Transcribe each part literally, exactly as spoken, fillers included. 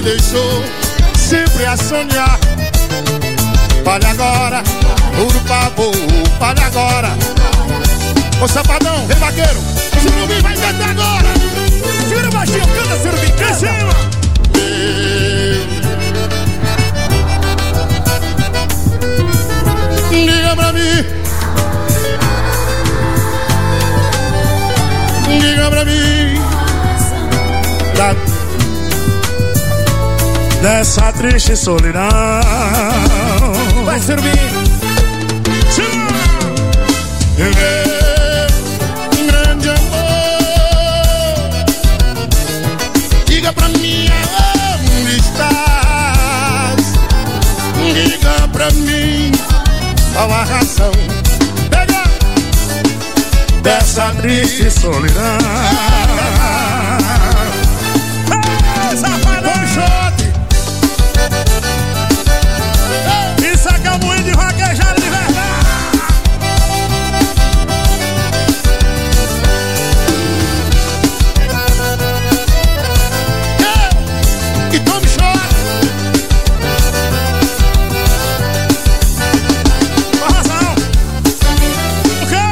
deixou sempre a sonhar. Fale agora, por favor, fale agora. Ô Safadão, rei vaqueiro, Surubim vai cantar agora. Tira o baixinho, canta Surubim, cá em cima. Diga pra mim, diga pra mim da, dessa triste solidão. Vai, Surubim. Meu grande amor, diga pra mim onde estás. Diga pra mim qual a razão dessa triste solidão. Ei, Safadão, shot. Isso aqui é um moinho de vaquejada de verdade. Ei, e tome shot. Com razão. O quê?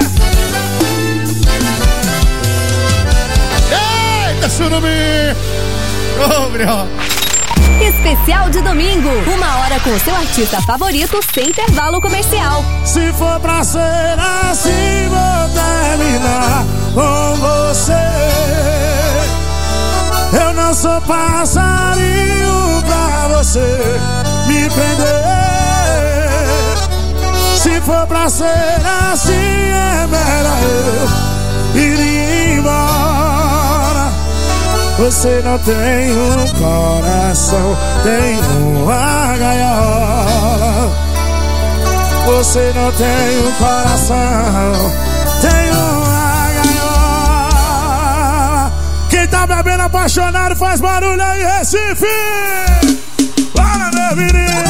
Eita, Surubim. Ô, Brió. Especial de domingo, uma hora com o seu artista favorito sem intervalo comercial. Se for pra ser assim, vou terminar com você. Eu não sou passarinho pra você me prender. Se for pra ser assim, é melhor eu ir embora. Você não tem um coração, tem uma gaiola. Você não tem um coração, tem uma gaiola. Quem tá bebendo apaixonado faz barulho aí, Recife! Bora, meu menino!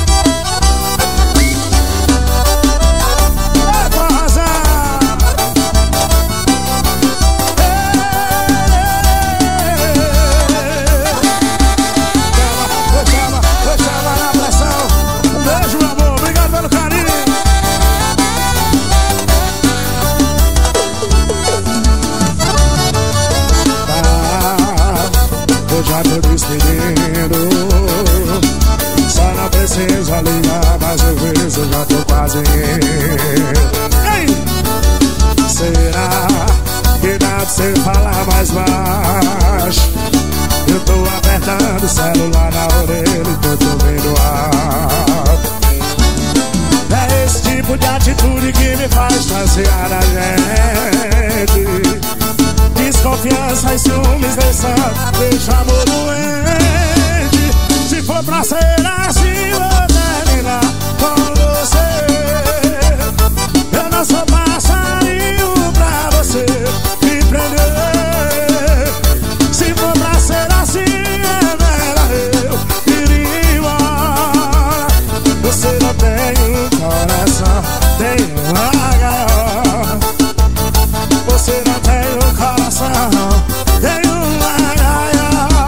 Já tô despedindo, só não precisa ligar, mas eu vejo, já tô quase indo. Ei! Será que dá pra você falar mais baixo? Eu tô apertando o celular na orelha e tô ouvindo alto. É esse tipo de atitude que me faz distanciar da gente. Desconfiança e ciúmes deixa, deixa amor doente. Se for pra ser assim, vou terminar com você. Eu não sou passarinho pra você me prender. Se for pra ser assim, é melhor eu ir embora. Você não tem um coração, tem uma gaiola. Você não tem um coração, tem uma gaiola.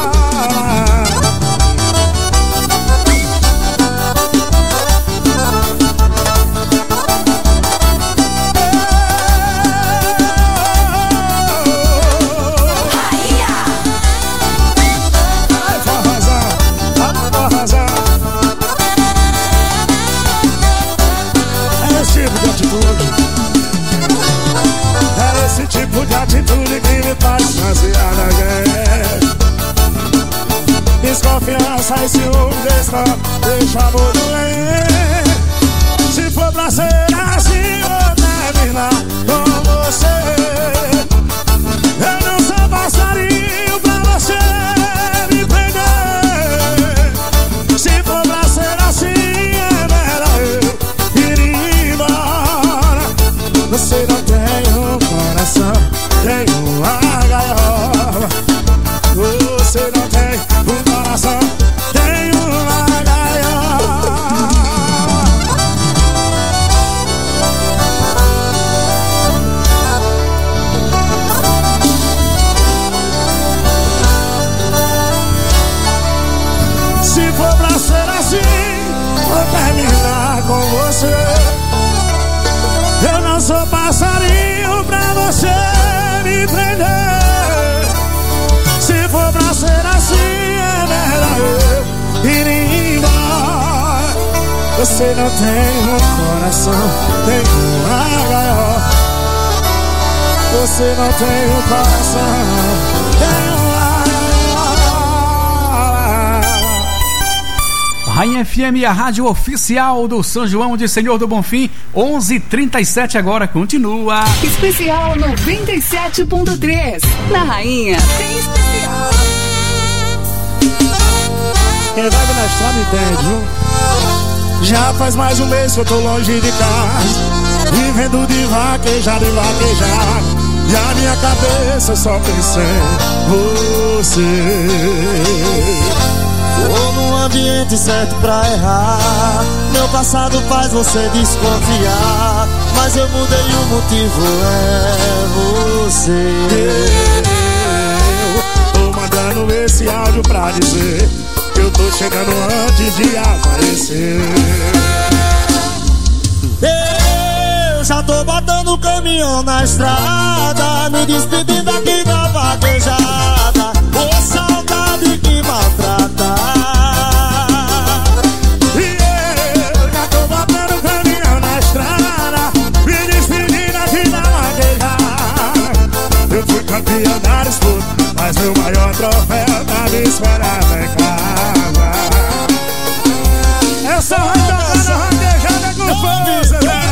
Ai, forrozão, ai, forrozão. É esse tipo de atitude, é esse tipo de atitude que me faz distanciar da gente. Desconfiança e ciúme deixa, deixa amor doente. Se for pra ser assim, vou terminar com você. Eu não sou passarinho pra você me prender. Se for pra ser assim, é melhor eu ir embora. Você não tem um coração, tem uma gaiola. Você não tem um coração, tem uma gaiola. vou terminar com você. Eu não sou passarinho pra você me prender. Se for pra ser assim, é melhor eu ir embora. Você não tem um coração, tem uma gaiola. Você não tem um coração, tem uma gaiola. Rainha F M, a rádio oficial do São João de Senhor do Bonfim, onze e trinta e sete agora, continua. Especial noventa e sete ponto três. Na Rainha, tem especial. Quem vai na estrada entende, viu? Já faz mais um mês que eu tô longe de casa, vivendo de vaquejar e vaquejar. E a minha cabeça só pensa em você. Tô num ambiente certo pra errar. Meu passado faz você desconfiar, mas eu mudei e o motivo é você. Eu tô mandando esse áudio pra dizer que eu tô chegando antes de aparecer. Eu já tô botando o caminhão na estrada, me despedindo aqui da vaquejada. Ô saudade que maltrata. E eu já tô botando o caminhão na estrada, me despedindo aqui da vaquejada. Eu fui campeão da disputa, mas meu maior troféu tá me esperando em casa. Essa ranquejada, ranquejada com força, velho.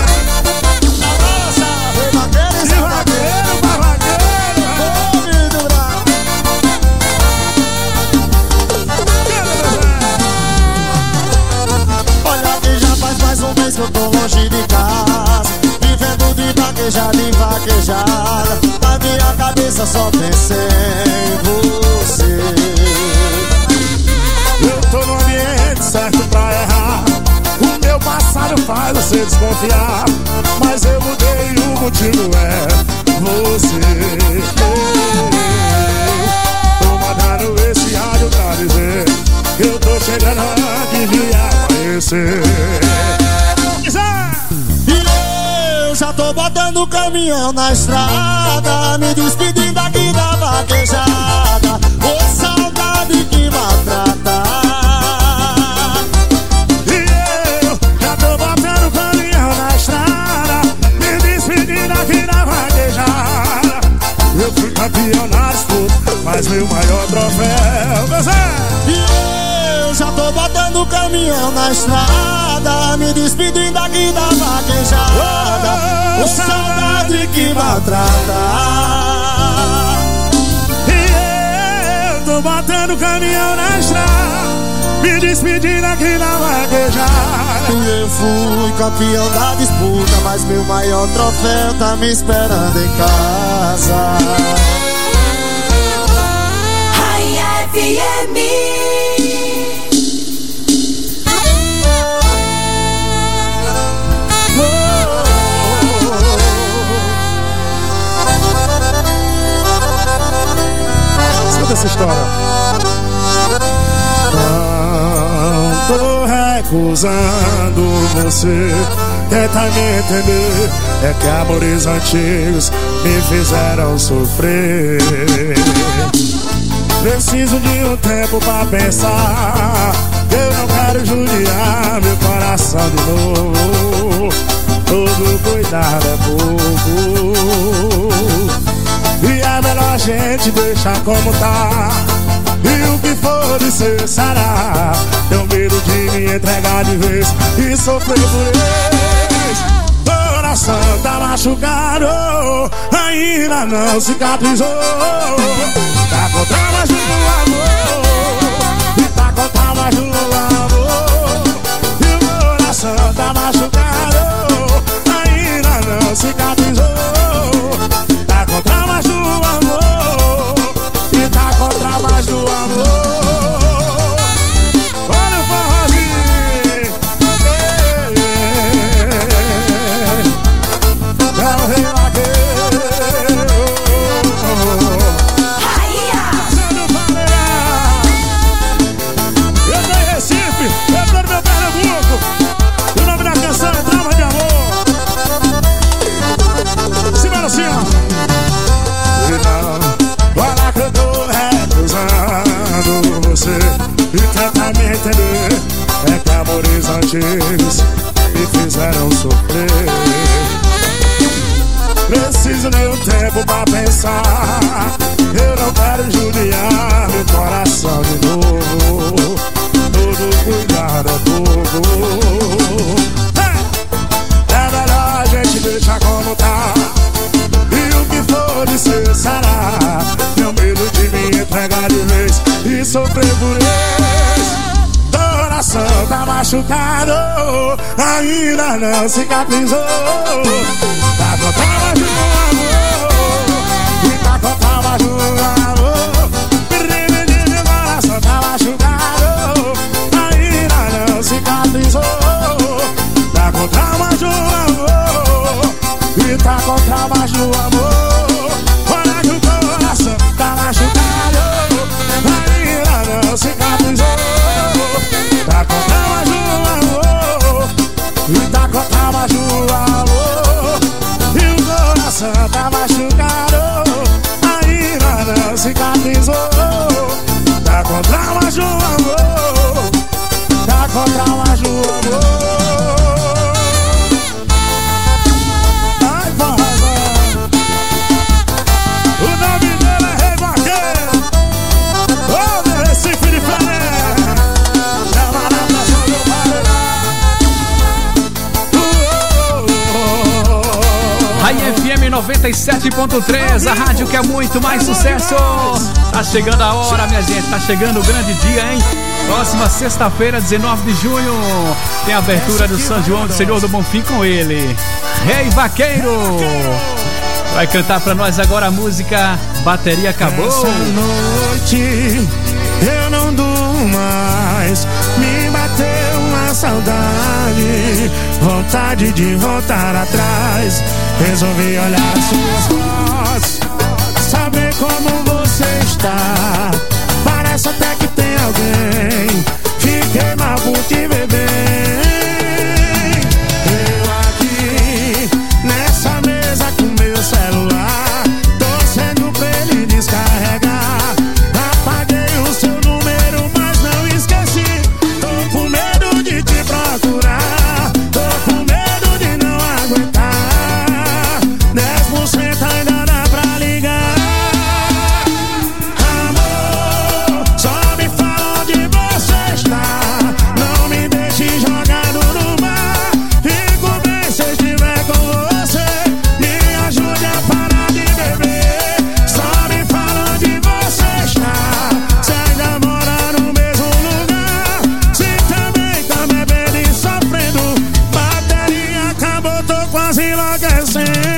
Que eu tô longe de casa, vivendo de vaquejada em vaquejada. Na minha cabeça só pensei em você. Eu tô no ambiente certo pra errar. O meu passado faz você desconfiar, mas eu mudei e o motivo é você. Tô mandando esse áudio pra dizer que eu tô chegando antes de aparecer. Eu já tô botando o caminhão na estrada, me despedindo aqui da vaquejada. Ô saudade que maltrata. E eu já tô botando o caminhão na estrada, me despedindo aqui da vaquejada. Eu fui campeão na disputa, mas meu maior troféu, meu Zé. E eu já tô botando o caminhão na estrada, me despedindo aqui da vaquejada. Ô saudade que maltrata. E eu tô botando o caminhão na estrada, me despedindo aqui da vaquejada. Eu fui campeão da disputa, mas meu maior troféu tá me esperando em casa. Rainha F M. Essa história. Não tô recusando você, tenta me entender. É que amores antigos me fizeram sofrer. Preciso de um tempo pra pensar. Eu não quero judiar meu coração de novo. Todo cuidado é pouco, e é melhor a gente deixar como tá. E o que for de ser será. Tenho medo de me entregar de vez e sofrer por eles. Coração tá machucado, ainda não cicatrizou. Tá contra mais um amor, e tá contra mais um amor. E o coração tá machucado, ainda não cicatrizou. Tá contra mais do amor, e tá contra mais do amor. Olha o forrozinho, é o rei vaqueiro. Rainha! Sendo Coração tá machucado, ainda não cicatrizou. Tá com trauma de um amor, e tá com trauma de um amor. Menino, coração tá machucado, ainda não cicatrizou. Tá com trauma de um amor, e tá com trauma de um amor. Olha que o coração tá machucado, ainda não cicatrizou. Tá com trauma de um amor, e tá com trauma de um amor. E o coração tá machucado, ainda não cicatrizou. Tá com trauma de um amor, tá com trauma de um amor. Ai, forrozão, o nome dele é Rei Vaqueiro. Ô, meu Recife de Flamengo. F M noventa e sete ponto três, a rádio que é muito mais sucesso. Tá chegando a hora, minha gente, tá chegando o grande dia, hein? Próxima sexta-feira, dezenove de junho, tem a abertura do São João do Senhor do Bonfim com ele, Rei Vaqueiro. Vai cantar pra nós agora a música Bateria Acabou. Essa noite eu não durmo mais, me bateu uma saudade, vontade de voltar atrás. Resolvi olhar as suas fotos, saber como você está. Parece até que tem alguém, fiquei mal por te ver bem. Eu aqui, nessa mesa com meu celular, torcendo pra ele descarregar. Apaguei o seu número, mas não esqueci. Tô com medo de te procurar, tô com medo de não aguentar. dez por cento ainda dá pra ligar. Amor, só me fala onde você está. Não me deixe jogado no mar. Fico bem se estiver com você. Me ajude a parar de beber. Só me fala onde você está. Se ainda mora no mesmo lugar. Se também tá bebendo e sofrendo. Bateria acabou, tô quase enlouquecendo.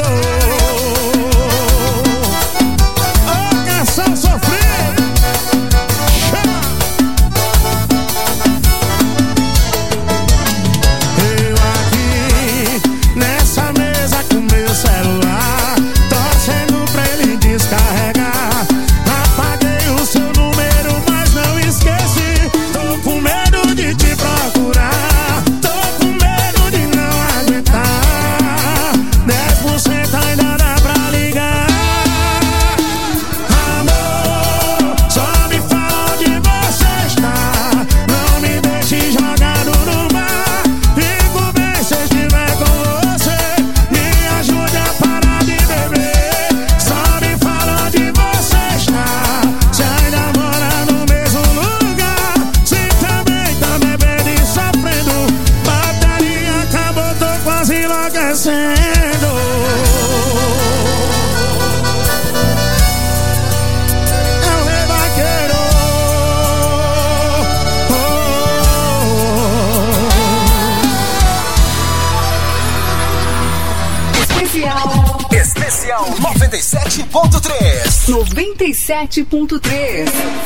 noventa e sete ponto três. noventa e sete ponto três.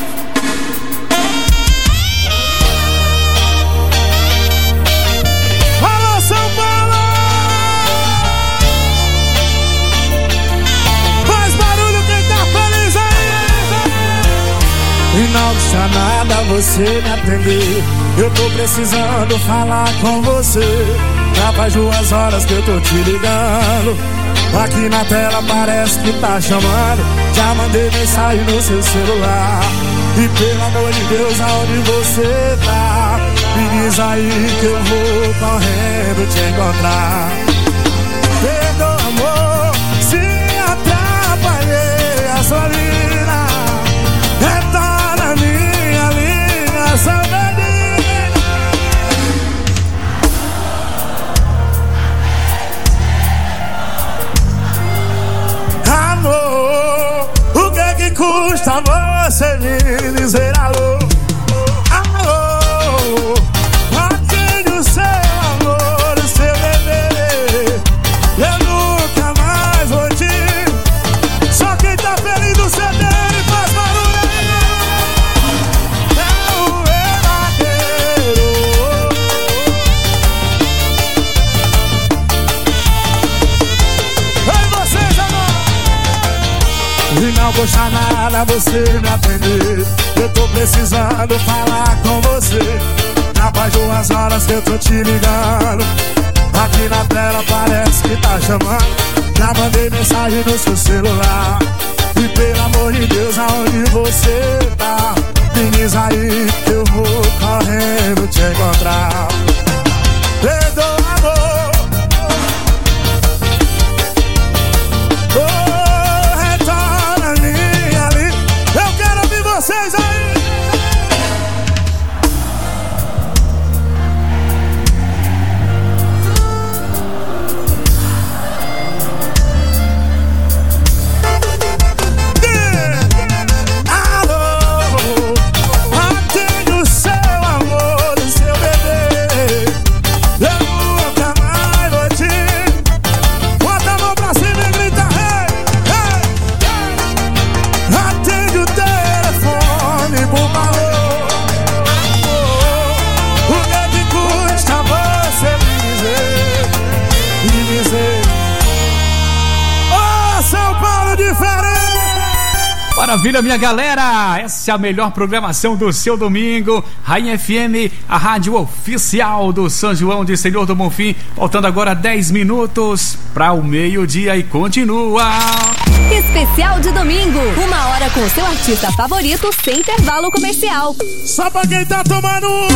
Alô, São Paulo! Faz barulho quem tá feliz aí! E não custa nada você me atender. Eu tô precisando falar com você. Já faz duas horas que eu tô te ligando. Aqui na tela parece que tá chamando. Já mandei mensagem no seu celular. E pelo amor de Deus, aonde você tá? Me diz aí que eu vou correndo te encontrar. Perdoa, amor, se atrapalhei a sua vida. Retorna minha ligação, menina. Amor, o que que custa você me dizer alô? pra você me atender. Eu tô precisando falar com você. Já faz duas horas que eu tô te ligando. Aqui na tela parece que tá chamando. Já mandei mensagem no seu celular. E pelo amor de Deus, aonde você tá? Me diz aí que eu vou correndo te encontrar. Perdoa, amor. Oh, retorna a mim ali. Eu quero ouvir vocês aí. Maravilha, minha galera! Essa é a melhor programação do seu domingo. Rainha F M, a rádio oficial do São João de Senhor do Bonfim. Faltando agora dez minutos para o meio-dia e continua. Especial de domingo, uma hora com o seu artista favorito sem intervalo comercial. Só pra quem tá tomando um.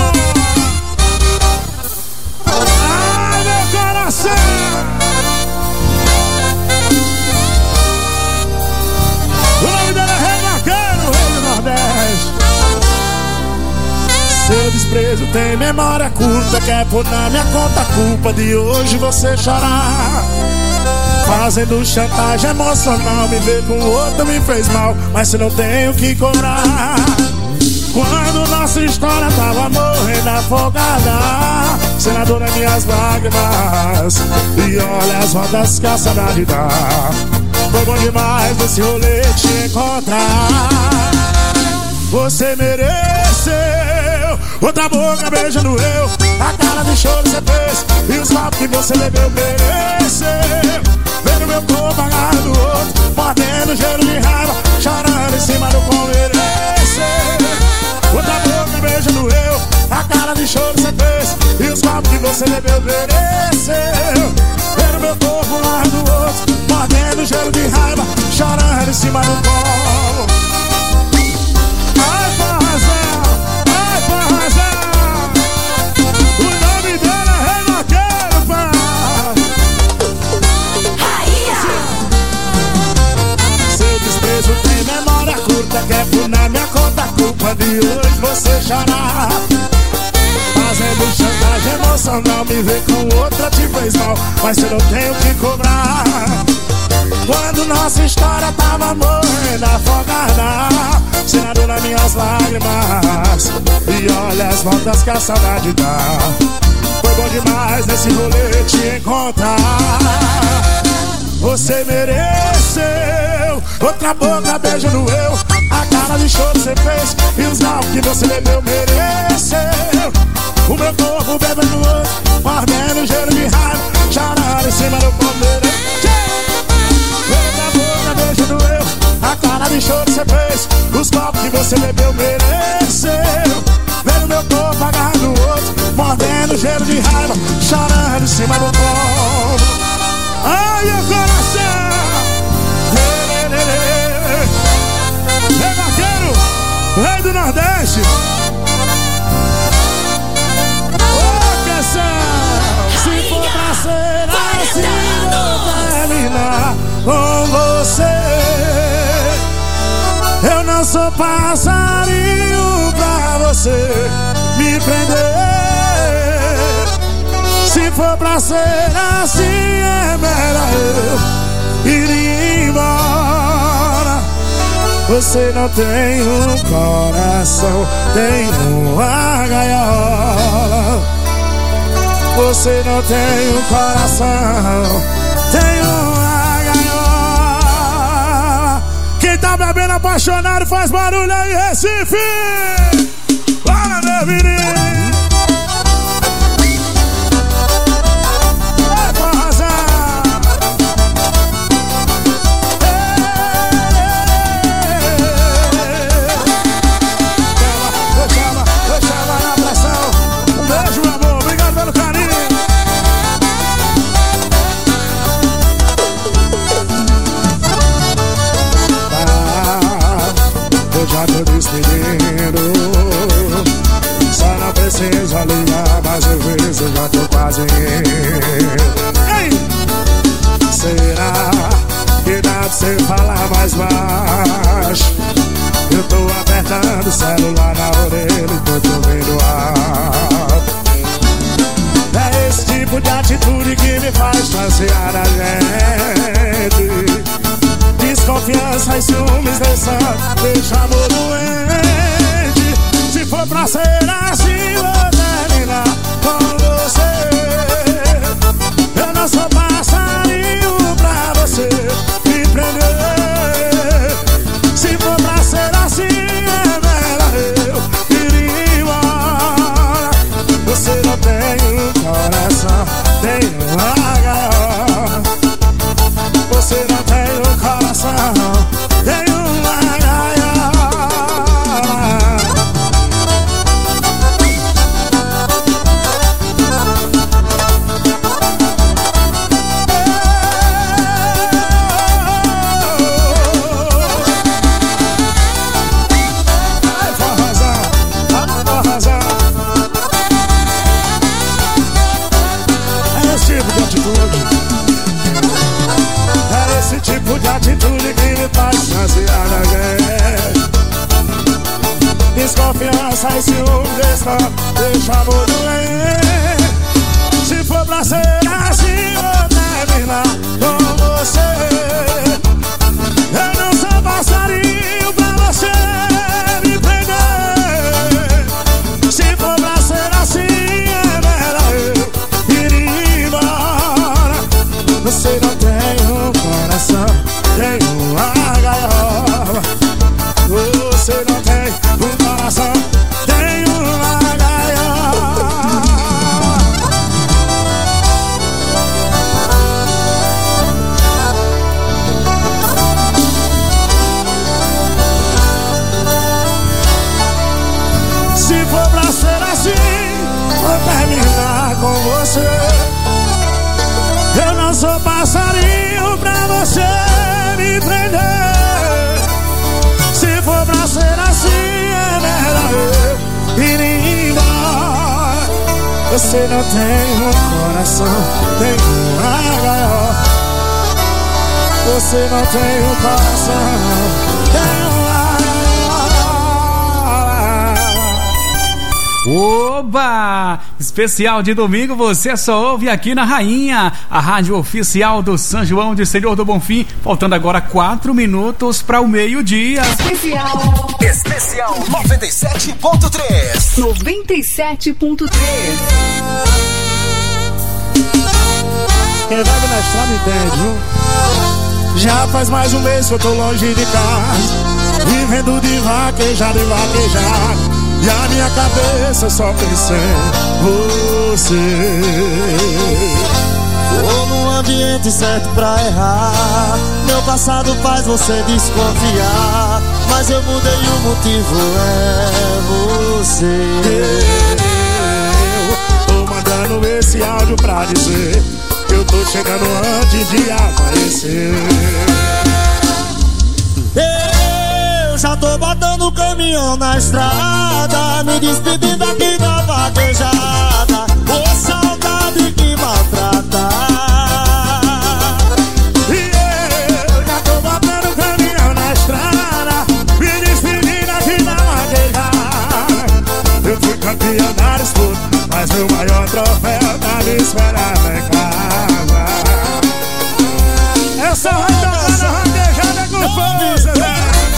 Ai, meu coração! O nome dela é Rei Vaqueiro, Rei do Nordeste. Seu desprezo tem memória curta. Quer pôr na minha conta a culpa de hoje você chorar. Fazendo chantagem emocional. Me ver com outro me fez mal, mas se não tenho que cobrar. Quando nossa história tava morrendo afogada, senador nas minhas lágrimas. E olha as rodas que a saudade dá. Foi bom demais nesse rolê te encontrar. Você mereceu outra boca beijando eu. A cara de choro você fez e os papos que você bebeu. Mereceu ver o meu corpo agarrado do outro, mordendo gelo de raiva, chorando em cima do pão. Mereceu outra boca beijando eu. A cara de choro você fez e os papos que você bebeu. Mereceu ver o meu corpo lá do outro, mordendo gelo de raiva, chorando em cima do colo. Ai, forrazão, ai, forrazão. O nome dela é Rei Vaqueiro, pai. Seu desprezo tem memória curta. Quer pôr na minha conta a culpa de hoje você chorar. Fazendo chantagem emocional. Me ver com outra te fez mal, mas eu não tenho que cobrar. Quando nossa história tava morrendo afogada, senador nas minhas lágrimas. E olha as voltas que a saudade dá. Foi bom demais nesse rolê te encontrar. Você mereceu outra boca beijando eu. A cara de choro você fez e os mal que você bebeu. Mereceu o meu corpo bebendo outro, mordendo gelo de raiva, chorando em cima do poder. Outra boca beijando eu. A cara de choro você fez, os copos que você bebeu. Mereceu ver o meu corpo agarrado no outro, mordendo gelo de raiva, chorando em cima do povo. Ai, meu coração! Rei Vaqueiro, Rei do Nordeste. Ô, canção! Se for pra ser assim, vou terminar com você. Eu não sou passarinho pra você me prender. Se for pra ser assim, é melhor eu ir embora. Você não tem um coração, tem uma gaiola. Você não tem um coração, tem uma gaiola. Quem tá bebendo apaixonado faz barulho aí, Recife. Bora, meu menino. afeição deixa amor doente. Se for pra ser assim, vou terminar com você. Eu não sou passarinho pra você me prender. Se for pra ser assim, é melhor eu ir embora. Você não tem um coração, tem uma gaiola. Você não tem um coração, tem uma gaiola. Esse tipo de atitude que me faz chatear alguém. Desconfiança e ciúme deixa amor doente. Se for pra ser assim, vou terminar com você. Eu não sou passarinho pra você me prender. Se for pra ser assim, é melhor eu ir embora. Você não tem um coração, tem uma gaiola. Você não tem um coração, tem uma gaiola. Se for pra ser assim, vou terminar com você. Eu não sou passarinho pra você me prender. Se for pra ser assim, é melhor eu ir embora. Você não tem um coração, tem uma gaiola. Você não tem um coração, tem uma gaiola. Oba! Especial de domingo você só ouve aqui na Rainha, a rádio oficial do São João de Senhor do Bonfim. Faltando agora quatro minutos para o meio-dia. Especial. Especial noventa e sete ponto três. noventa e sete ponto três. Quem vai na estrada entende, viu? Já faz mais um mês que eu tô longe de casa, vivendo de vaquejar, de vaquejar. E a minha cabeça só pensa em você. Tô no ambiente certo pra errar. Meu passado faz você desconfiar, mas eu mudei e o motivo é você. Eu tô mandando esse áudio pra dizer que eu tô chegando antes de aparecer. Eu já tô botando o caminhão na estrada, me despedindo aqui da vaquejada. Ô saudade que maltrata. E eu já tô botando o caminhão na estrada, me despedindo aqui da vaquejada. Eu fui campeão na disputa, mas meu maior troféu tá me esperando em casa. Eu sou rancada na vaquejada com força, né?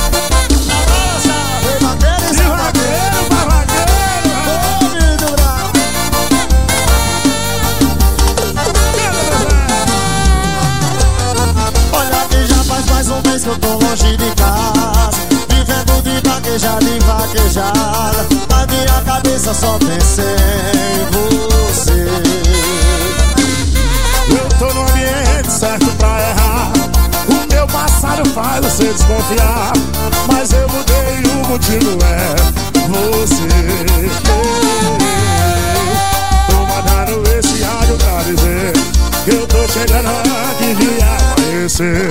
Que eu tô longe de casa, vivendo de vaquejada em vaquejada. Na minha cabeça só pensei em você. Eu tô no ambiente certo pra errar. O meu passado faz você desconfiar, mas eu mudei e o motivo é você. Tô mandando esse áudio pra dizer que eu tô chegando antes de aparecer.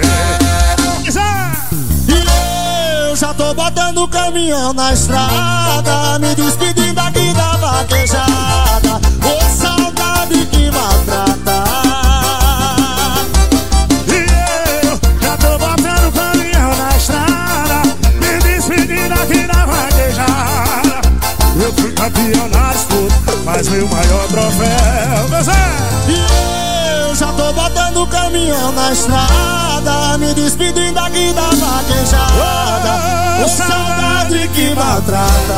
Eu já tô botando o caminhão na estrada, me despedindo aqui da vaquejada. Ô saudade que maltrata. E eu já tô botando o caminhão na estrada, me despedindo aqui da vaquejada. Eu fui campeão na disputa, mas meu maior troféu, meu Zé. E eu eu já tô botando o caminhão na estrada, me despedindo aqui da vaquejada. Oh, saudade que maltrata.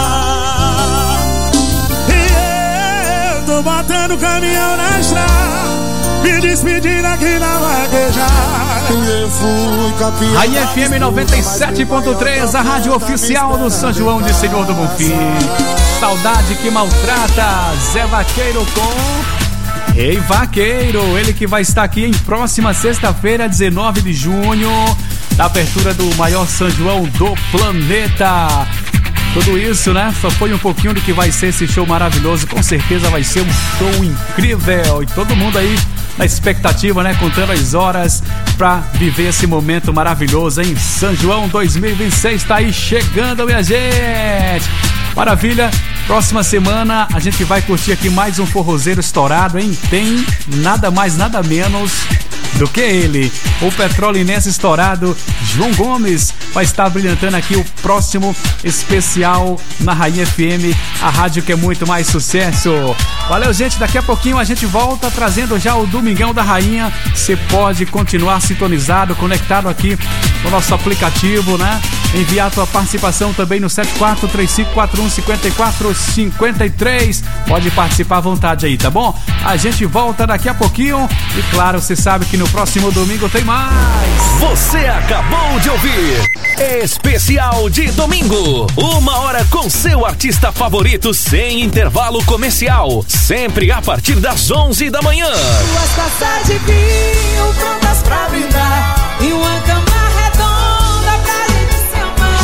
E eu tô botando o caminhão na estrada, me despedindo aqui na vaquejada. Eu fui campeão. Rainha F M noventa e sete ponto três, a rádio oficial do São João de Senhor do Bonfim. Saudade que maltrata. Zé Vaqueiro com Rei Vaqueiro. Ele que vai estar aqui em próxima sexta-feira, dezenove de junho, da abertura do maior São João do planeta. Tudo isso, né? Só foi um pouquinho do que vai ser esse show maravilhoso. Com certeza vai ser um show incrível. E todo mundo aí na expectativa, né? Contando as horas pra viver esse momento maravilhoso, hein? São João dois mil e vinte e seis tá aí chegando, minha gente! Maravilha! Próxima semana a gente vai curtir aqui mais um forrozeiro estourado, hein? Tem nada mais, nada menos do que ele, o petrolinense estourado João Gomes, vai estar brilhantando aqui o próximo especial na Rainha F M, a rádio que é muito mais sucesso. Valeu, gente, daqui a pouquinho a gente volta trazendo já o Domingão da Rainha. Você pode continuar sintonizado, conectado aqui no nosso aplicativo, né? Enviar a tua participação também no sete quatro três cinco quatro um cinco quatro cinco três. Pode participar à vontade aí, tá bom? A gente volta daqui a pouquinho e claro, você sabe que no próximo domingo tem mais. Você acabou de ouvir Especial de Domingo, uma hora com seu artista favorito sem intervalo comercial, sempre a partir das onze da manhã. Duas taças de vinho prontas pra brindar e uma cama redonda pra gente se amar.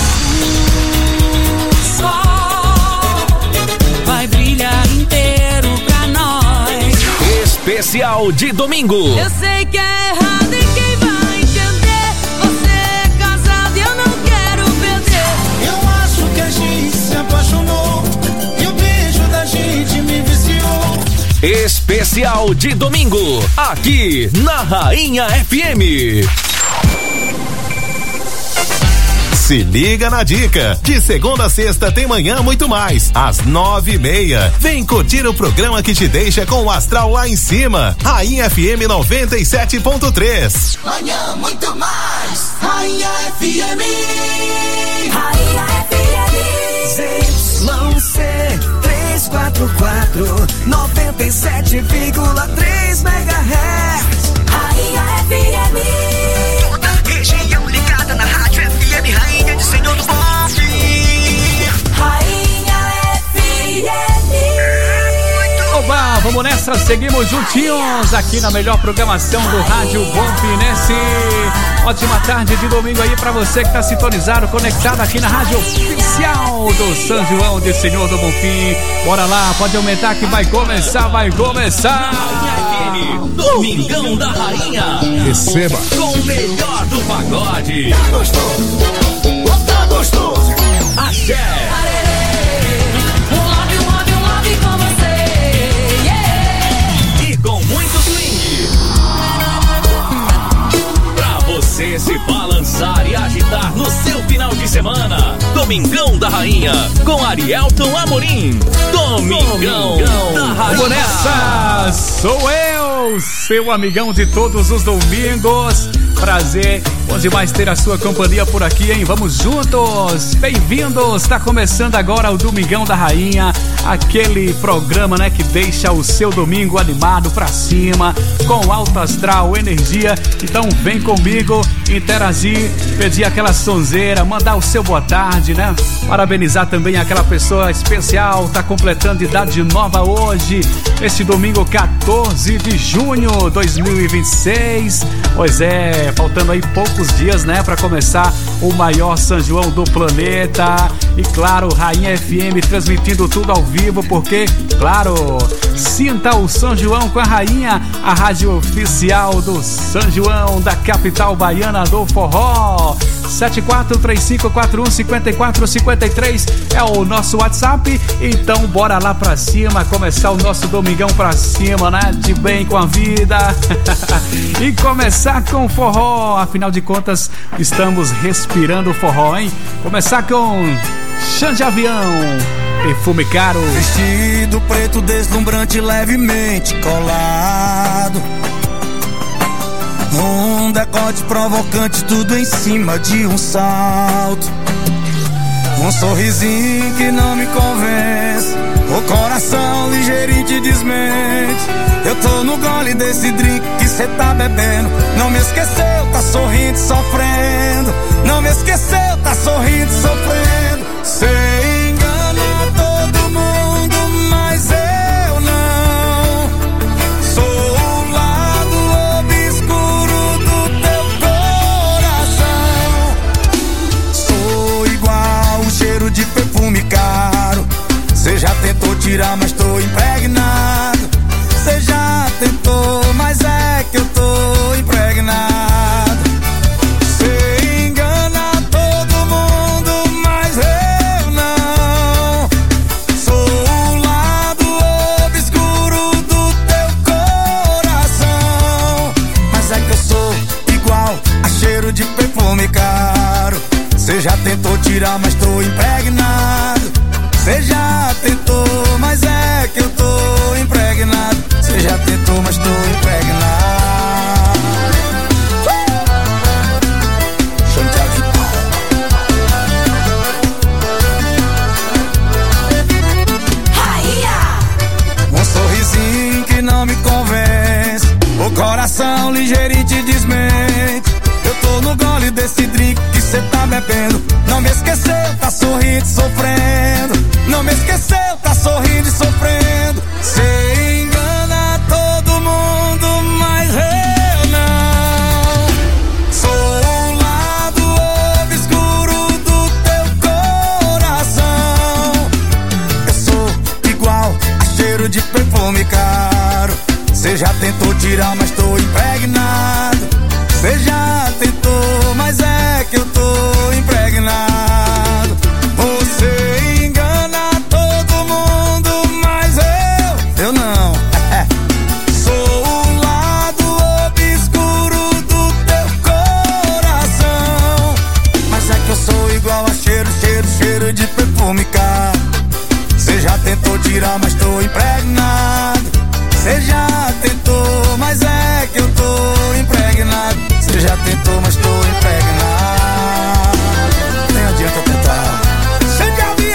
O sol vai brilhar inteiro pra nós. Especial de Domingo. Eu sei que é errado e quem vai entender? Você é casado e eu não quero perder. Eu acho que a gente se apaixonou e o beijo da gente me viciou. Especial de Domingo, aqui na Rainha F M. Se liga na dica. De segunda a sexta tem manhã muito mais. Às nove e meia. Vem curtir o programa que te deixa com o astral lá em cima. Rainha F M noventa e sete ponto três. Manhã muito mais. Rainha F M. Rainha F M. Z Y C trezentos e quarenta e quatro, noventa e sete vírgula três megahertz. Rainha F M. Toda a região ligada na rádio F M, Rainha de Senhor do Bonfim. Rainha F M. Oba, vamos nessa, seguimos juntinhos aqui na melhor programação do Rádio Bonfinense. Ótima tarde de domingo aí pra você que tá sintonizado, conectado aqui na rádio oficial do São João de Senhor do Bonfim. Bora lá, pode aumentar que vai começar, vai começar. Domingão da Rainha. Receba. Com o melhor do pagode. Tá gostoso, tá gostoso. Axé. Um love, um love, um love com você. Yeah. E com muito swing. Pra você se balançar e agitar no seu final de semana. Domingão da Rainha, com Arielton Amorim. Domingão, Domingão da Rainha. Vamos nessa, sou eu, seu amigão de todos os domingos. Prazer, bom demais ter a sua companhia por aqui, hein? Vamos juntos, bem-vindos. Tá começando agora o Domingão da Rainha, aquele programa, né, que deixa o seu domingo animado pra cima, com alto astral, energia. Então vem comigo, interagir, pedir aquela sonzeira, mandar o seu boa tarde, né? Parabenizar também aquela pessoa especial, tá completando idade nova hoje, este domingo quatorze de junho de dois mil e vinte e seis. Pois é, faltando aí poucos dias, né, pra começar o maior São João do planeta. E claro, Rainha F M transmitindo tudo ao vivo, porque, claro, sinta o São João com a Rainha, a rádio oficial do São João, da capital baiana do forró. sete quatro três cinco quatro um cinco quatro cinco três é o nosso WhatsApp. Então bora lá pra cima, começar o nosso domingão pra cima, né? De bem com a vida. E começar com forró. Afinal de contas, estamos respirando forró, hein? Começar com Chão de Avião, Perfume Caro. Vestido preto deslumbrante, levemente colado, Um decote provocante, tudo em cima de um salto. Um sorrisinho que não me convence, o coração ligeirinho te desmente. Eu tô no gole desse drink que cê tá bebendo. Não me esqueceu, tá sorrindo, sofrendo. Não me esqueceu, tá sorrindo, sofrendo. Cê engana todo mundo, mas eu não. Sou o lado obscuro do teu coração. Sou igual o cheiro de perfume caro. Cê já tentou tirar, mas tô impregnado. Cê já tentou, mas é que eu tô impregnado. Cê engana todo mundo, mas eu não. Sou o lado obscuro do teu coração. Mas é que eu sou igual a cheiro de perfume caro. Cê já tentou tirar, mas tô impregnado. Cê já tentou, mas é que eu tô impregnado. Cê já tentou, mas tô impregnado. Um sorrisinho que não me convence, o coração ligeirinho te desmente. Eu tô no gole desse drink que cê tá bebendo. Não me esqueceu, tá sorrindo, sofrendo. Não me esqueceu, tá sorrindo e sofrendo. Cê engana todo mundo, mas eu não. Sou o lado obscuro do teu coração. Eu sou igual a cheiro de perfume caro. Cê já tentou tirar, mas tô impregnado. Cê já tentou, mas é que eu tô impregnado. Você engana todo mundo, mas eu, eu não. Sou o lado obscuro do teu coração. Mas é que eu sou igual a cheiro, cheiro, cheiro de perfume caro. Cê já tentou tirar, mas tô impregnado. Cê já tentou, mas é que eu tô impregnado. Cê já tentou, mas tô impregnado. Nem adianta tentar. Cê já viu?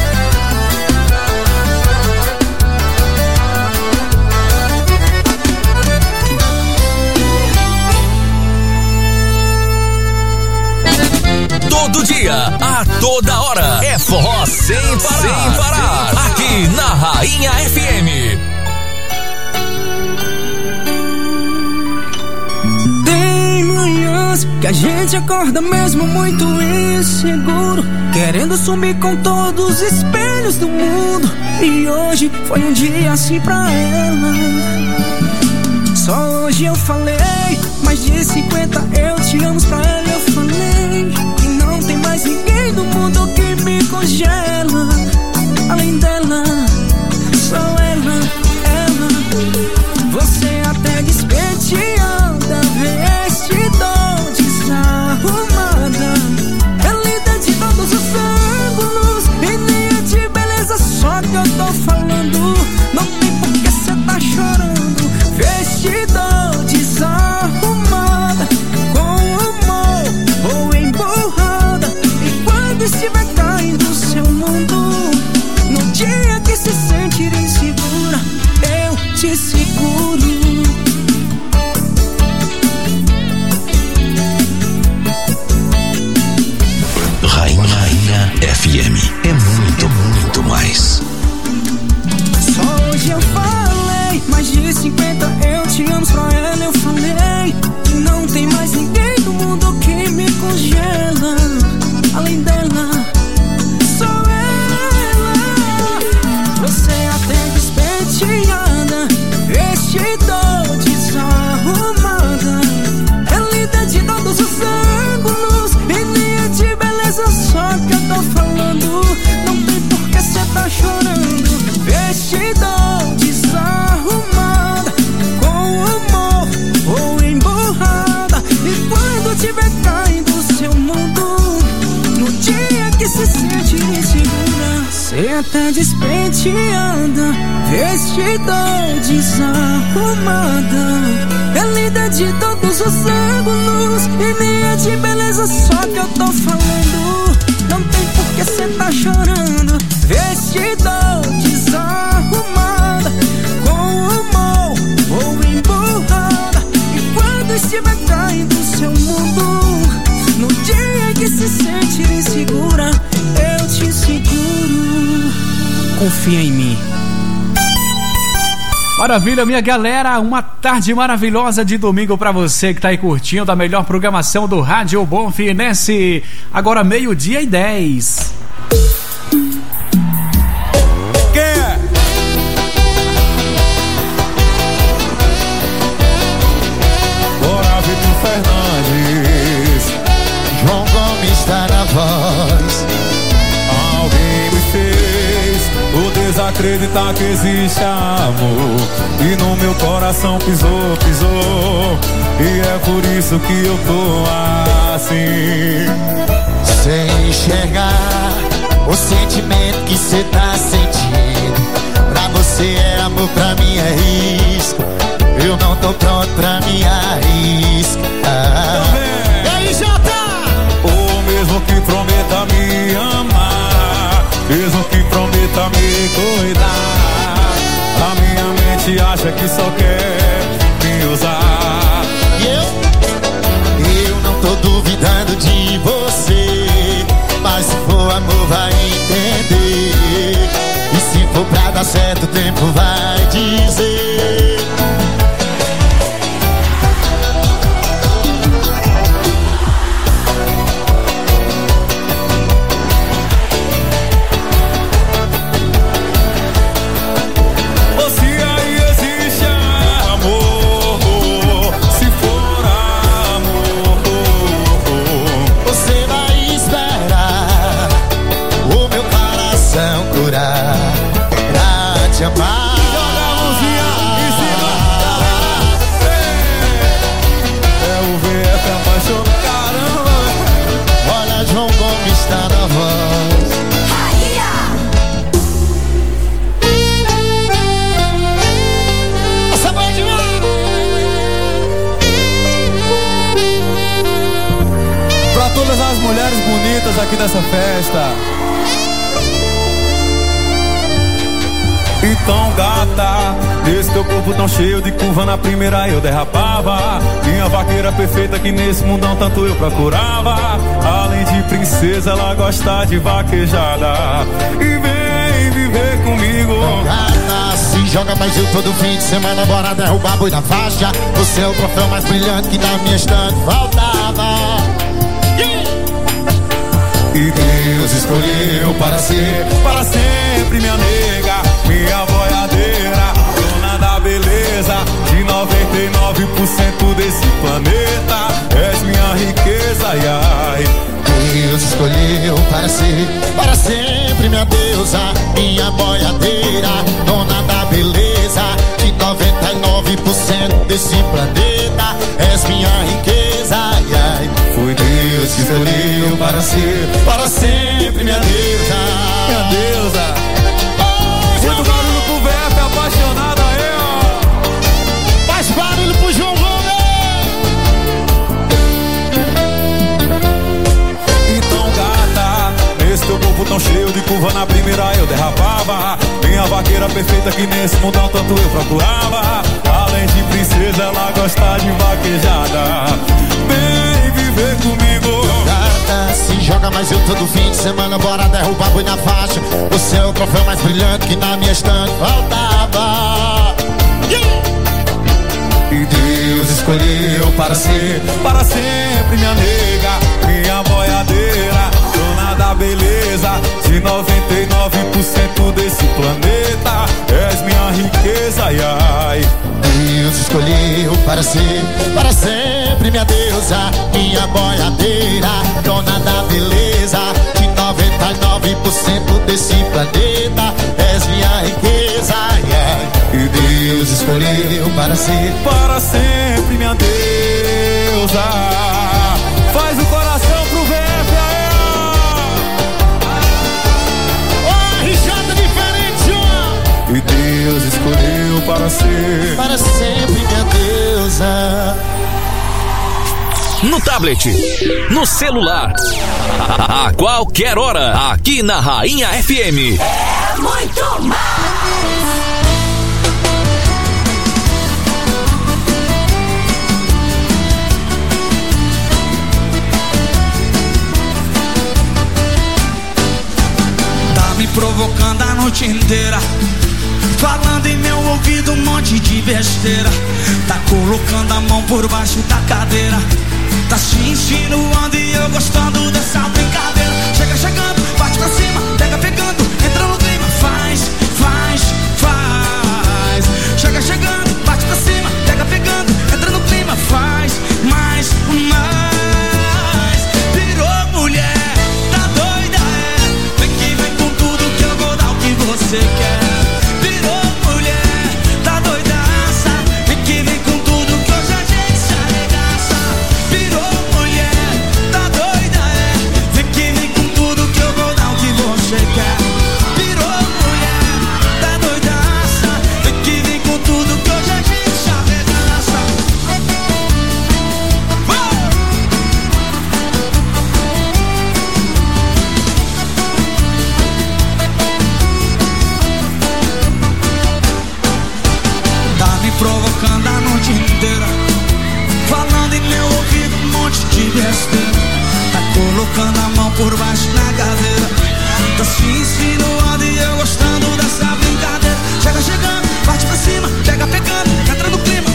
Todo dia, a toda hora, é forró sem parar. Sem parar. Aqui na Rainha F M. Tem manhãs que a gente acorda mesmo muito inseguro, querendo sumir com todos os espelhos do mundo. E hoje foi um dia assim pra ela. Só hoje eu falei mais de cinquenta eu te amo pra ela. Eu falei que não tem mais ninguém do mundo que me congela. Além dela, só ela, ela. Você até despenteada, vestidão desarrumada, é linda de todos os ângulos, menina de beleza, só que eu tô falando. Não tem por que cê tá chorando. Vestidão desarrumada, com amor ou emburrada. E quando estiver caindo o seu mundo, no dia que se sentir insegura, eu te seguro. Rainha, Rainha F M é muito, muito mais. Só hoje eu falei mais de cinquenta eu te amo pra ela. Eu falei que não tem mais ninguém do mundo que me congela. Além dela, só ela. Você até despenteada, vestidão desarrumada, é linda de todos os ângulos, menina de beleza, só que eu tô falando. Não tem por que cê tá chorando. Vestidão desarrumada, com amor ou emburrada. E quando tiver caindo o seu mundo, no dia que se sente insegura, cê até despenteada, vestidão desarrumada, é linda vida de todos os ângulos e nem é de beleza só que eu tô falando. Não tem por que cê tá chorando, vestida desarrumada, com humor ou emburrada. E quando estiver caindo seu mundo, no dia que se sentir insegura, eu te seguro. Confia em mim. Maravilha, minha galera, uma tarde maravilhosa de domingo pra você que tá aí curtindo a melhor programação do Rádio Bonfinense. Agora meio-dia e dez. Quem é? Bora, Vitor Fernandes, João Gomes tá na voz. alguém me fez o desacreditar que existe amor, e no meu coração pisou, pisou, e é por isso que eu tô assim. Sem enxergar o sentimento que cê tá sentindo. Pra você é amor, pra mim é risco. Eu não tô pronto pra me arriscar. E aí, Jota? Ou mesmo que prometa me amar, mesmo que prometa me cuidar, a minha mente acha que só quer me usar. E eu? Eu não tô duvidando de você, mas se for amor vai entender. E se for pra dar certo o tempo vai dizer. Te amar. Joga a mãozinha em cima. É o V F apaixonado, caramba. Olha, João Gomes tá na voz. Essa boa demais. Pra todas as mulheres bonitas aqui dessa festa. Então gata, nesse teu corpo tão cheio de curva, na primeira eu derrapava. Minha vaqueira perfeita que nesse mundão tanto eu procurava. Além de princesa, ela gosta de vaquejada. E vem viver comigo. Gata, se joga mais eu todo fim de semana. Bora derrubar boi na faixa. Você é o troféu mais brilhante que na minha estante faltava. E Deus escolheu para ser, para sempre minha nega, minha boiadeira, dona da beleza, de noventa e nove por cento desse planeta. És minha riqueza, ai, ai. Deus escolheu para ser, para sempre minha deusa, minha boiadeira, dona da beleza, de noventa e nove por cento desse planeta. És minha riqueza, ai, ai. Foi Deus que escolheu para ser, para sempre minha deusa, minha deusa. Muito barulho pro V F apaixonado aí, ó. Faz barulho pro João Gomes. Então gata, nesse teu corpo tão cheio de curva, na primeira eu derrapava. Minha vaqueira perfeita que nesse mundão tanto eu procurava. Além de princesa, ela gosta de vaquejada. Vem viver comigo. Gata, se joga mais eu todo fim de semana. Bora derrubar boi na faixa. Você é o troféu mais brilhante que na minha estante faltava. Yeah! E Deus escolheu para ser, para sempre minha nega, minha boiadeira, dona da beleza, de noventa e nove por cento desse planeta. És minha riqueza, ai, ai. Deus escolheu para ser, para sempre minha deusa, minha boiadeira, dona da beleza, de noventa e nove por cento desse planeta. És minha riqueza, ai, ai. E Deus escolheu para ser, para sempre minha deusa. Faz o coração pro V F aí, ó. Oh, risada diferente, ó. E Deus escolheu juro para ser, para sempre minha deusa. No tablet, no celular, a qualquer hora, aqui na Rainha F M. É muito mais. Tá me provocando a noite inteira, falando em meu ouvido um monte de besteira. Tá colocando a mão por baixo da cadeira, tá se insinuando e eu gostando dessa brincadeira. Chega chegando, bate pra cima, pega pegando, entra no clima. Faz, faz, faz. Chega chegando, bate pra cima, pega pegando, entra no clima. Faz, mais, mais. Virou mulher, tá doida, é. Vem que vem com tudo que eu vou dar o que você quer. Virou mulher, tá doidaça. Vem que vem com tudo que hoje a gente se arregaça. Virou mulher, tá doida, é. Vem que vem com tudo que eu vou dar o que você quer. Virou mulher, tá doidaça. Vem que vem com tudo que hoje a gente se arregaça. Tá me provocando a noite inteira, falando em meu ouvido um monte de besteira. Tá colocando a mão por baixo na cadeira, tá se insinuando e eu gostando dessa brincadeira. Chega chegando, bate pra cima, pega pegando, entra no clima.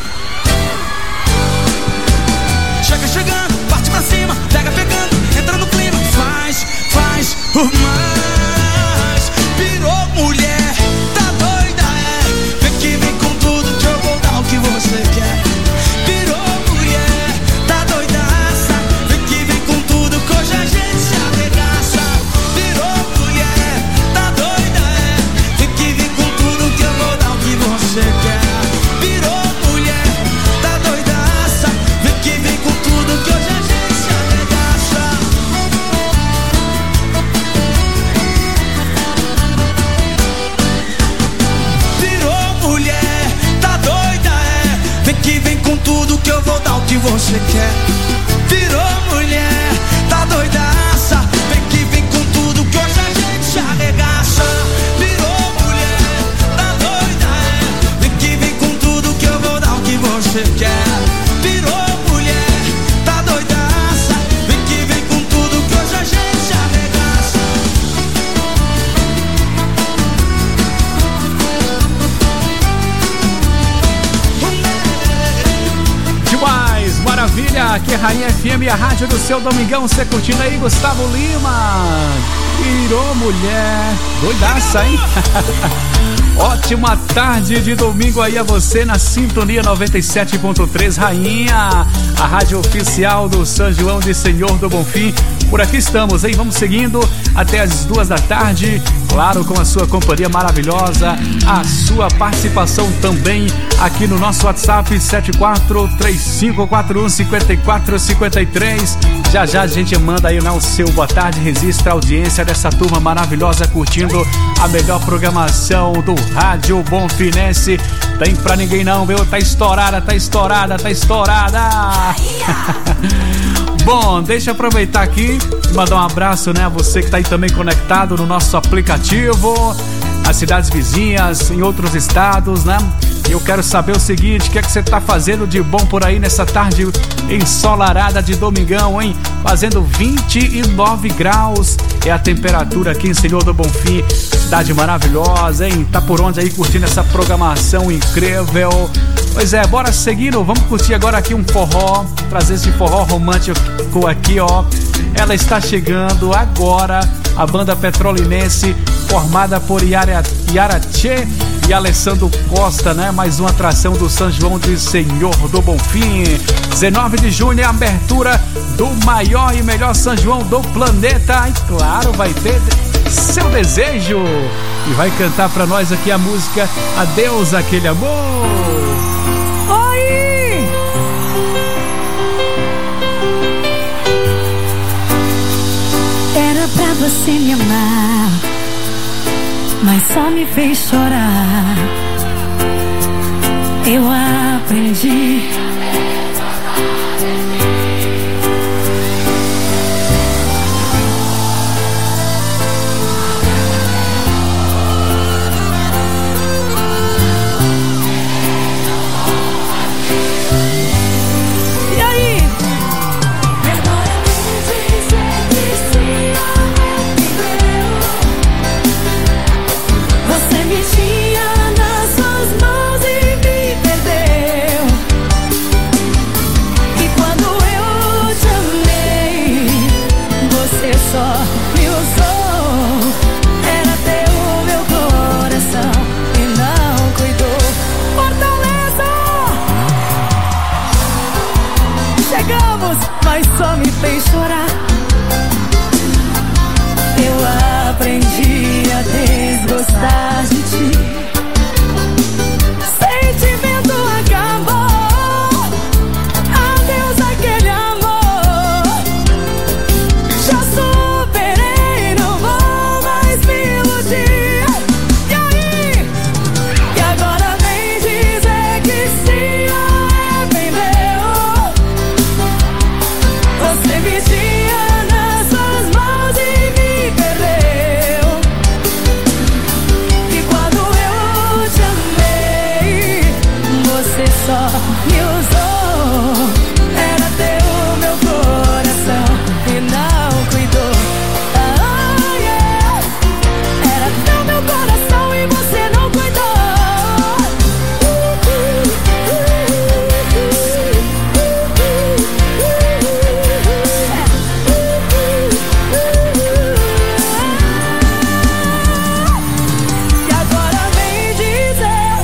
Chega chegando, bate pra cima, pega pegando, entra no clima. Faz, faz, por mais. Virou mulher, tá doida, é. Vem que vem com tudo que eu vou dar o que você quer. Virou mulher, tá doidaça. Vem que vem com tudo que hoje a gente se arregaça. Virou mulher, tá doida, é. Vem que vem com tudo que eu vou dar o que você quer. Virou mulher, tá doidaça. Vem que vem com tudo que hoje a gente se arregaça. Virou mulher, tá doida, é. Vem que vem com tudo que eu vou dar o que você quer. Virou mulher, tá doidaça. Vem que vem com tudo que hoje a gente se arregaça. Virou mulher, tá doida, é. Vem que vem com tudo que eu vou dar o que você quer. Virou mulher, tá doidaça. Vem que vem com tudo que hoje a gente se arregaça. Demais, maravilha, aqui é Rainha F M, a rádio do seu domingão, você curtindo aí, Gustavo Lima. Virou mulher, doidaça, hein? Ótima tarde de domingo aí a você na Sintonia noventa e sete ponto três Rainha, a rádio oficial do São João de Senhor do Bonfim. Por aqui estamos, hein? Vamos seguindo até as duas da tarde, claro, com a sua companhia maravilhosa, a sua participação também aqui no nosso WhatsApp sete quatro três cinco quatro um cinco quatro cinco três. Já já a gente manda aí, né, o seu boa tarde, registra a audiência dessa turma maravilhosa curtindo a melhor programação do Rádio Bonfinense. Tem pra ninguém não, viu? Tá estourada, tá estourada, tá estourada. Bom, deixa eu aproveitar aqui e mandar um abraço, né, a você que tá aí também conectado no nosso aplicativo, as cidades vizinhas, em outros estados, né? E eu quero saber o seguinte, o que é que você tá fazendo de bom por aí nessa tarde ensolarada de domingão, hein? Fazendo vinte e nove graus é a temperatura aqui em Senhor do Bonfim, cidade maravilhosa, hein? Tá por onde aí curtindo essa programação incrível? Pois é, bora seguindo, vamos curtir agora aqui um forró, trazer esse forró romântico aqui, ó. Ela está chegando agora, a banda petrolinense formada por Yara, Yara Tchê e Alessandro Costa, né? Mais uma atração do São João de Senhor do Bonfim. dezenove de junho é a abertura do maior e melhor São João do planeta. E claro, vai ter Seu Desejo. E vai cantar pra nós aqui a música Adeus Aquele Amor. Oi! Era pra você me amar, mas só me fez chorar. Eu aprendi. Mas só me fez chorar. Eu aprendi a desgostar de ti. Sentimento acabou. Adeus aquele amor. Já superei, não vou mais me iludir. E aí? E agora vem dizer que se arrependeu. Você me tinha nas suas mãos e me perdeu. E quando eu te amei, você só me usou. Era teu meu coração e não cuidou. Ah, yeah. Era teu meu coração e você não cuidou. E agora vem dizer.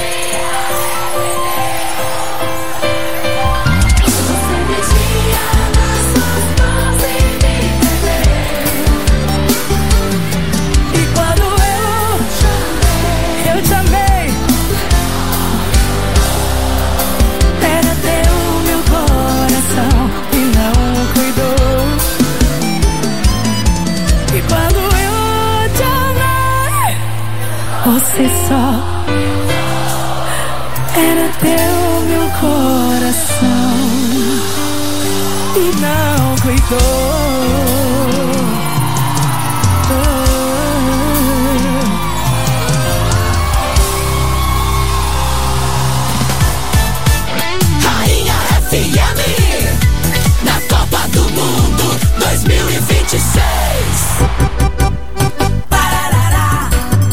Você me tinha nas suas mãos e me perdeu. E quando eu eu te amei, era teu meu coração e não cuidou. E quando eu te amei, você só era teu meu coração e não cuidou. Rainha F M na Copa do Mundo dois mil e vinte e seis. Parará,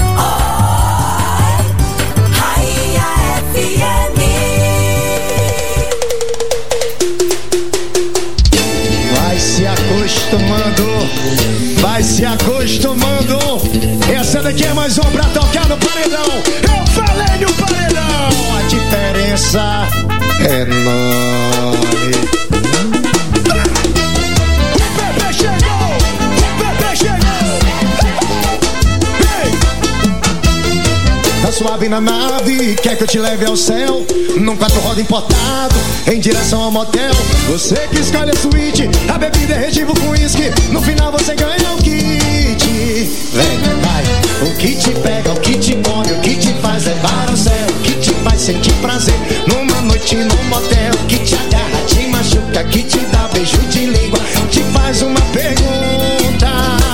oi, Rainha F M. Vai se acostumando, vai se acostumando. Essa daqui é mais um pra tocar no paredão. Eu falei no paredão. A diferença é enorme. O bebê chegou, o bebê chegou. Ei. Tá suave na nave, quer que eu te leve ao céu? Num quatro roda importado, em direção ao motel. Você que escolhe a suíte, a bebida é retivo com uísque. No final você ganha o kit. Vem, vai. O que te pega, o que te come, o que te faz levar ao céu, o que te faz sentir prazer numa noite num motel. Que te agarra, te machuca, que te dá beijo de língua, te faz uma pergunta.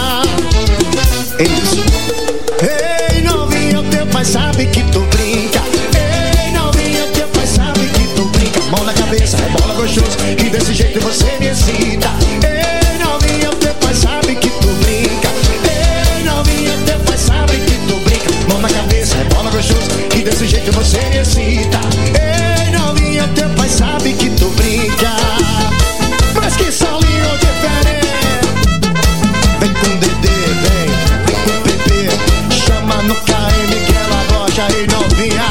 É isso. Ei, novinha, teu pai sabe que tu brinca. Ei, novinha, teu pai sabe que tu brinca. Mão na cabeça, rebola gostoso, e desse jeito você me excita. Ei, novinha, teu pai sabe que tu brinca. Ei, novinha, teu pai sabe que tu brinca. Mão na cabeça, rebola gostoso, e desse jeito você me excita. Ei, novinha, teu pai sabe que tu brinca. Mas que solinho diferente. Vem com Dedê, vem, vem com P P. Chama no K M que ela gosta. Ei, novinha,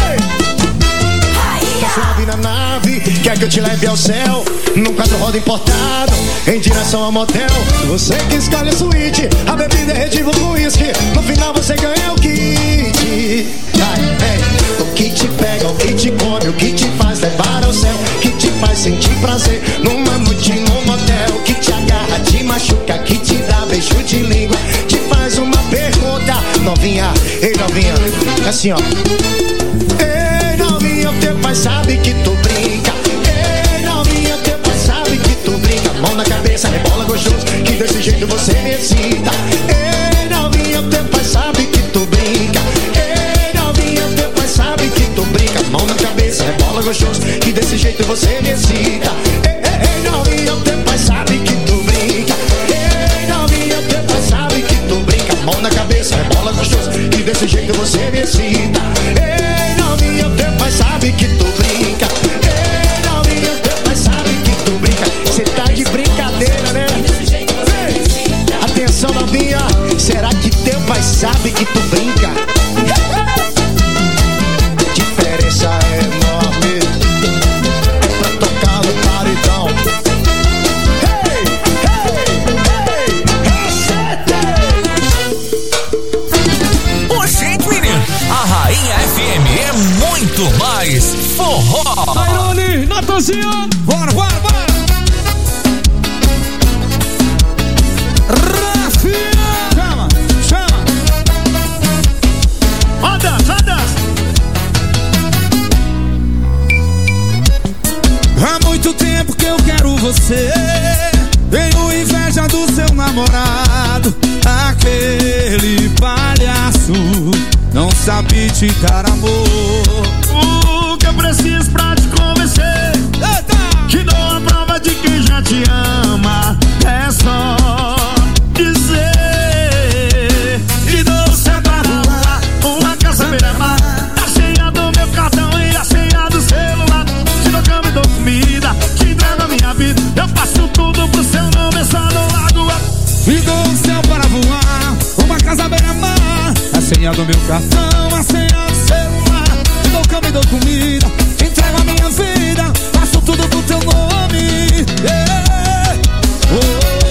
tá suave na nave, quer que eu te leve ao céu? Num quatro roda importado, em direção ao motel. Você que escolhe a suíte, a bebida é retivo com uísque. No final você ganha o kit. Vai, vem. O que te pega, o que te come, o que te faz levar ao céu, que te faz sentir prazer numa noite num motel. Que te agarra, te machuca, que te dá beijo de língua, te faz uma pergunta. Novinha, ei novinha, assim ó. Ei novinha, pai sabe que tu brinca. Ei, novinha, teu pai sabe que tu brinca. Mão na cabeça, rebola gostoso, que desse jeito você me excita. Ei, novinha, teu pai sabe que tu brinca. Ei, novinha, teu pai sabe que tu brinca. Mão na cabeça, rebola gostoso, que desse jeito você me excita. Ei, ei, ei, novinha, teu pai sabe que tu brinca. Ei, novinha, teu pai sabe que tu brinca. Mão na cabeça, rebola gostoso, que desse jeito você me excita. Ei, novinha, teu pai sabe que tu brinca. Ei, novinha, teu pai sabe que tu brinca. Cê tá de brincadeira, né? Ei, atenção, novinha, será que teu pai sabe que tu brinca? A diferença é enorme, é pra tocar no paredão. Hey, hey, hey, Ô, gente, menino, a Rainha F M é muito mais forró. Airone, Natanzinho, bora, bora, bora. Rafinha, chama, chama. Roda, roda. Há muito tempo que eu quero você. Tenho inveja do seu namorado. Aquele palhaço não sabe te dar amor. O que eu preciso pra te convencer? Eita! Te dou a prova de que já te ama. É só dizer. Te dou o céu pra voar, uma casa beira-mar. Tá cheia do meu cartão e a senha do celular. Te dou cama e dou comida, te entrego a minha vida. Eu faço tudo pro seu nome, só não largo a... Me dou o céu para voar, uma casa beira-mar. A senha do meu cartão, a senha do celular. Me dou cama e dou comida, entrego a minha vida. Faço tudo pro teu nome. Yeah. Oh,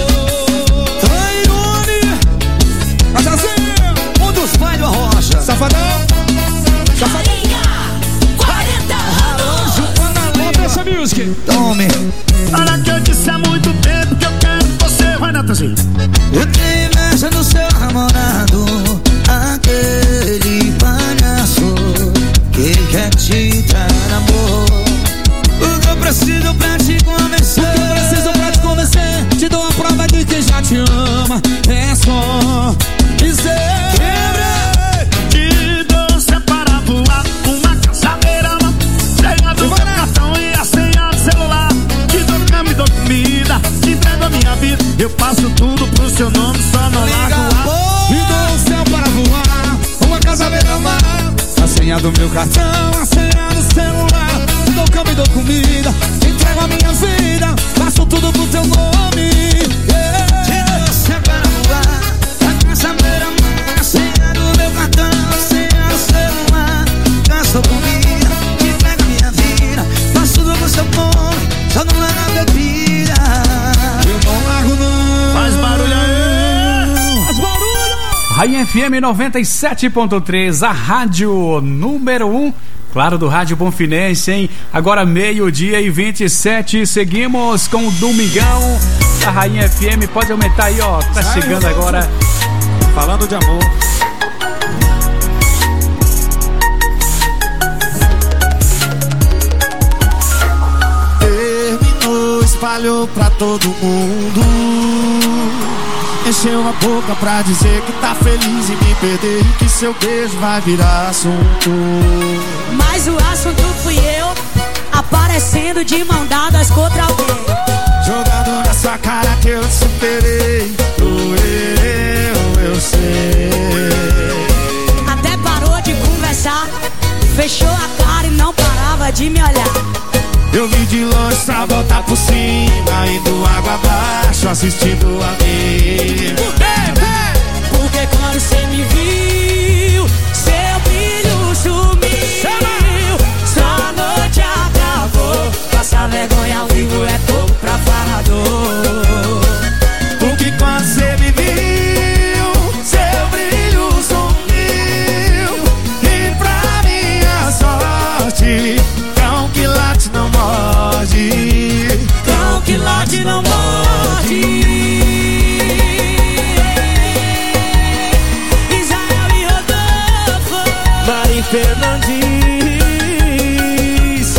Tairone, Natanzinho, um dos pais do Arrocha. Safadão, Safadão. quarenta anos. Deixa music. Tome. Olha que eu disse há muito tempo que eu quero que você vai, Natanzinho. Eu tenho inveja do seu namorado, aquele palhaço que quer te dar amor. O que eu preciso pra te convencer? O que eu preciso pra te convencer? Te dou a prova de que já te ama. É só dizer. Te dou céu para voar, uma casa beira-mar. Cheia do meu cartão e a senha do celular. Te dou cama e dou comida, te entrego a minha vida. Eu faço tudo pro seu nome, só não largo a... Me dou o céu para voar, uma casa beira-mar. A senha do meu cartão, a senha do celular. Te dou cama e dou comida, entrego a minha vida. Faço tudo pro teu nome. Yeah. Te dou o céu para voar, a casa beira-mar. A senha do meu cartão, a senha do celular. Gasto comida, te entrego a minha vida. Faço tudo pro seu nome, só não largo a bebida. Eu não largo não. Faz barulho aí. Faz barulho. Rainha F M noventa e sete ponto três, a rádio número um, claro, do Rádio Bonfinense, hein? Agora meio-dia e vinte e sete, seguimos com o Domingão da Rainha F M. Pode aumentar aí, ó, tá chegando agora. Falando de amor. Terminou, espalhou pra todo mundo. Encheu a boca pra dizer que tá feliz em me perder e que seu beijo vai virar assunto. Mas o assunto fui eu, aparecendo de mão dadas contra alguém. Jogando na sua cara que eu te superei. Doeu, eu sei. Até parou de conversar, fechou a cara e não parava de me olhar. Eu vi de longe pra voltar por cima, indo água abaixo, assistindo a mim. Porque quando cê me viu, seu brilho sumiu. Só a noite acabou, passar vergonha ao vivo é pouco pra falador. Porque quando cê me viu, seu brilho sumiu. E pra minha sorte, cão que late não morde. Cão que late não morde. Israel e Rodolfo, Mari Fernandes.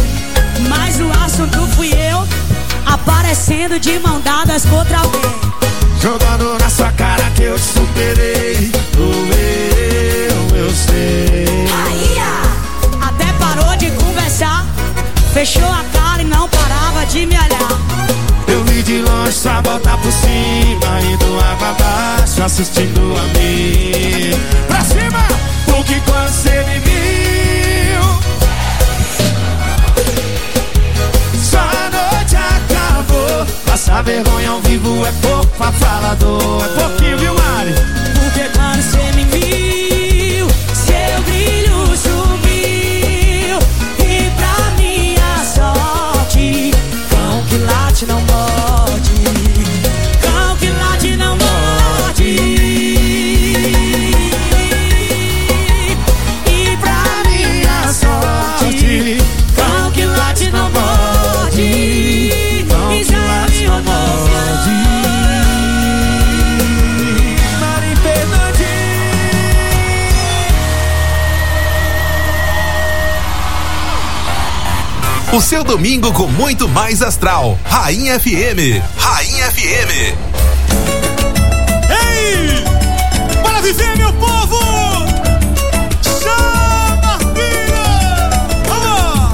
aparecendo de mão dadas contra alguém. Jogando na sua cara que eu te superei. Doeu, eu sei. Aí, ah, até parou de conversar, fechou a cara e não parava de me olhar. Eu vi de longe só voltar por cima, indo água abaixo, assistindo a mim. Pra cima! Porque quando você me viu, só a noite acabou. Passar vergonha ao vivo é pouco pra falador. É pouquinho, viu, Mari? Porque quando você me viu, seu brilho subiu. E pra minha sorte, cão que late não morde. Cão que late não morde. E pra minha sorte, cão que late não morde. Cão que late não morde. Mari Fernandes. O seu domingo com muito mais astral. Rainha F M. Rainha F M. Ei! Bora viver, meu povo! Chama, filha! Vamos!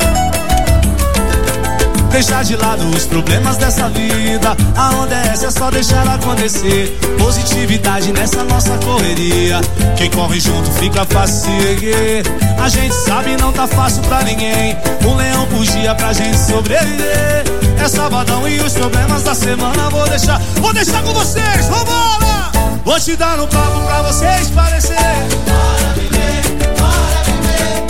Deixar de lado os problemas dessa vida. A onda é essa, é só deixar acontecer. Positividade nessa nossa correria. Quem corre junto fica fácil seguir. A gente sabe não tá fácil pra ninguém. Um leão por dia pra gente sobreviver. É sabadão e os problemas da semana vou deixar, vou deixar com vocês, vambora! Vou te dar um papo pra vocês parecer. Bora viver, bora viver.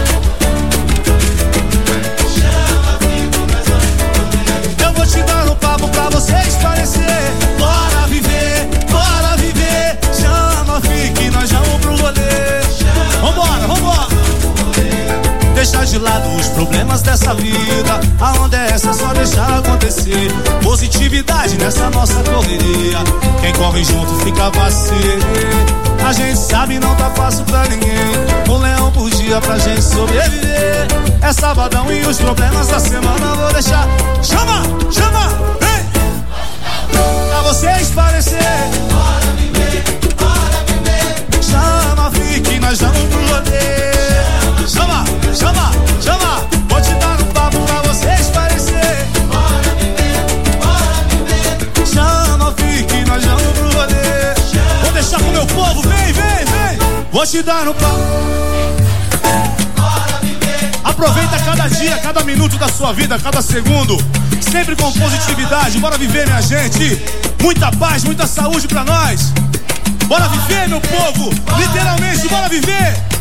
Chama vivo, nós vamos viver. Eu vou te dar um papo pra vocês parecer. Bora viver, bora viver. Chama, fique, nós vamos pro rolê. Vambora, vambora. Deixar de lado os problemas dessa vida. A onda é essa, é só deixar acontecer. Positividade nessa nossa correria. Quem corre junto fica vacilo. A gente sabe não tá fácil pra ninguém. Um leão por dia pra gente sobreviver. É sabadão e os problemas da semana vou deixar. Chama, chama, vem! Pra vocês parecer. Bora viver, bora viver. Chama, fique, nós vamos pro rolê. Chama, chama, chama. Vou te dar um papo pra vocês parecer. Bora viver, bora viver. Chama, fique, nós vamos pro rolê. Vou deixar com o meu povo, vem, vem, vem. Vou te dar um papo. Bora viver. Aproveita cada dia, cada minuto da sua vida, cada segundo. Sempre com positividade, bora viver, minha gente. Muita paz, muita saúde pra nós. Bora viver, meu povo. Literalmente, bora viver.